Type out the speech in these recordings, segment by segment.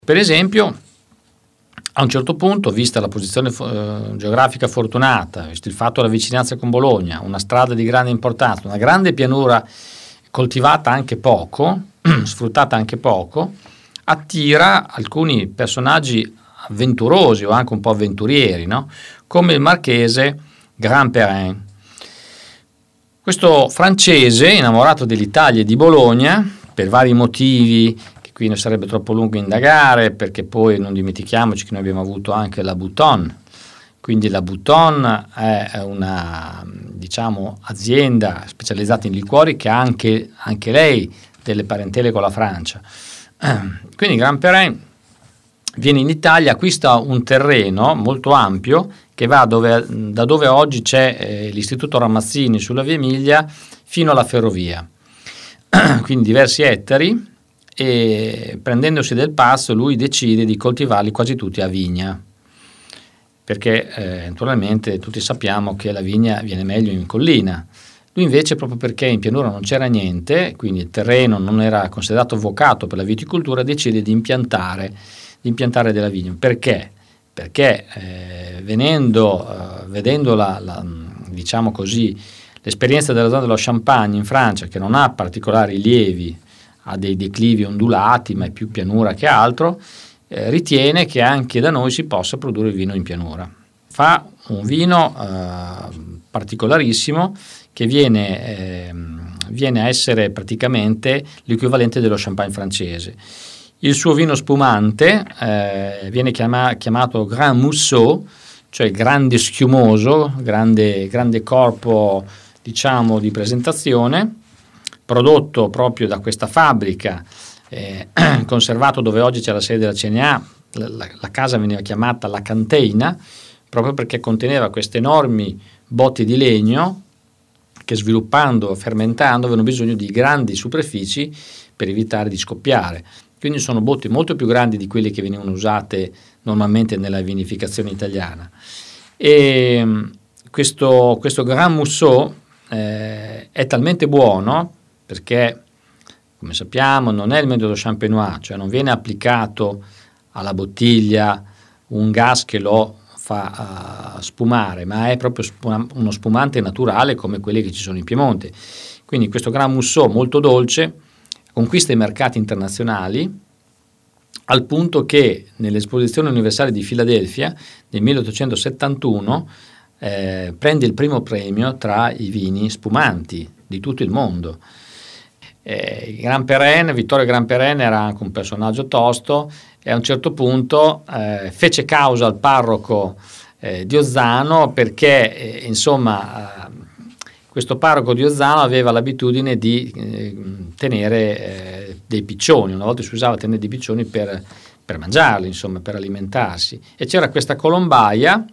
Per esempio, a un certo punto, vista la posizione geografica fortunata, visto il fatto della vicinanza con Bologna, una strada di grande importanza, una grande pianura coltivata anche poco, sfruttata anche poco, attira alcuni personaggi avventurosi o anche un po' avventurieri, no? Come il marchese Grand Perrin. Questo francese, innamorato dell'Italia e di Bologna, per vari motivi, che qui non sarebbe troppo lungo indagare, perché poi non dimentichiamoci che noi abbiamo avuto anche la Bouton. Quindi la Bouton è una, diciamo, azienda specializzata in liquori che ha anche lei delle parentele con la Francia. Quindi Grand Perrin viene in Italia, acquista un terreno molto ampio che va da dove oggi c'è l'Istituto Ramazzini sulla Via Emilia fino alla ferrovia, quindi diversi ettari, e prendendosi del passo lui decide di coltivarli quasi tutti a vigna, perché naturalmente tutti sappiamo che la vigna viene meglio in collina. Lui invece, proprio perché in pianura non c'era niente, quindi il terreno non era considerato vocato per la viticoltura, decide di impiantare della vigna. Perché? Perché vedendo diciamo così, l'esperienza della zona dello Champagne in Francia, che non ha particolari rilievi, ha dei declivi ondulati, ma è più pianura che altro, ritiene che anche da noi si possa produrre il vino in pianura. Fa un vino particolarissimo che viene a essere praticamente l'equivalente dello Champagne francese. Il suo vino spumante viene chiamato Grand Mousseau, cioè grande schiumoso, grande corpo, diciamo, di presentazione, prodotto proprio da questa fabbrica, conservato dove oggi c'è la sede della CNA. La casa veniva chiamata La Canteina, proprio perché conteneva queste enormi botti di legno che, sviluppando, fermentando, avevano bisogno di grandi superfici per evitare di scoppiare. Quindi sono botti molto più grandi di quelle che venivano usate normalmente nella vinificazione italiana. E questo Grand Mousseau è talmente buono perché, come sappiamo, non è il metodo champenois, cioè non viene applicato alla bottiglia un gas che lo fa spumare, ma è proprio uno spumante naturale come quelli che ci sono in Piemonte. Quindi questo Grand Mousseau molto dolce conquista i mercati internazionali, al punto che nell'Esposizione Universale di Filadelfia nel 1871 prende il primo premio tra i vini spumanti di tutto il mondo. Vittorio Grand Perrin era anche un personaggio tosto, e a un certo punto fece causa al parroco di Ozzano perché questo parroco di Ozzano aveva l'abitudine di tenere dei piccioni. Una volta si usava tenere dei piccioni per mangiarli, insomma, per alimentarsi, e c'era questa colombaia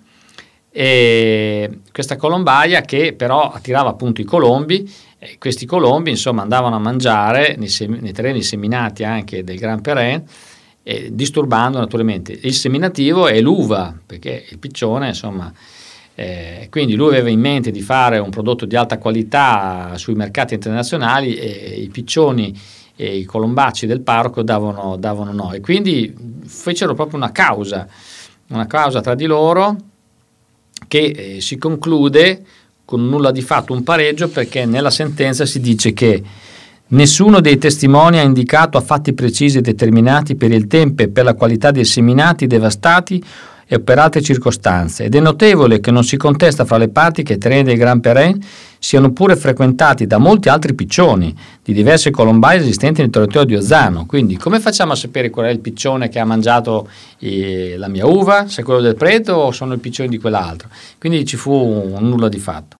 che però attirava appunto i colombi, e questi colombi, insomma, andavano a mangiare nei terreni seminati anche del Grand Perrin, disturbando naturalmente il seminativo e l'uva, perché il piccione, insomma, quindi lui aveva in mente di fare un prodotto di alta qualità sui mercati internazionali, e i piccioni e i colombacci del parroco davano no, e quindi fecero proprio una causa tra di loro che si conclude con nulla di fatto, un pareggio, perché nella sentenza si dice che nessuno dei testimoni ha indicato a fatti precisi e determinati per il tempo e per la qualità dei seminati devastati e per altre circostanze, ed è notevole che non si contesta fra le parti che i terreni del Grand Perrin siano pure frequentati da molti altri piccioni di diverse colombaie esistenti nel territorio di Ozzano. Quindi come facciamo a sapere qual è il piccione che ha mangiato la mia uva, se è quello del prete o sono i piccioni di quell'altro? Quindi ci fu un nulla di fatto.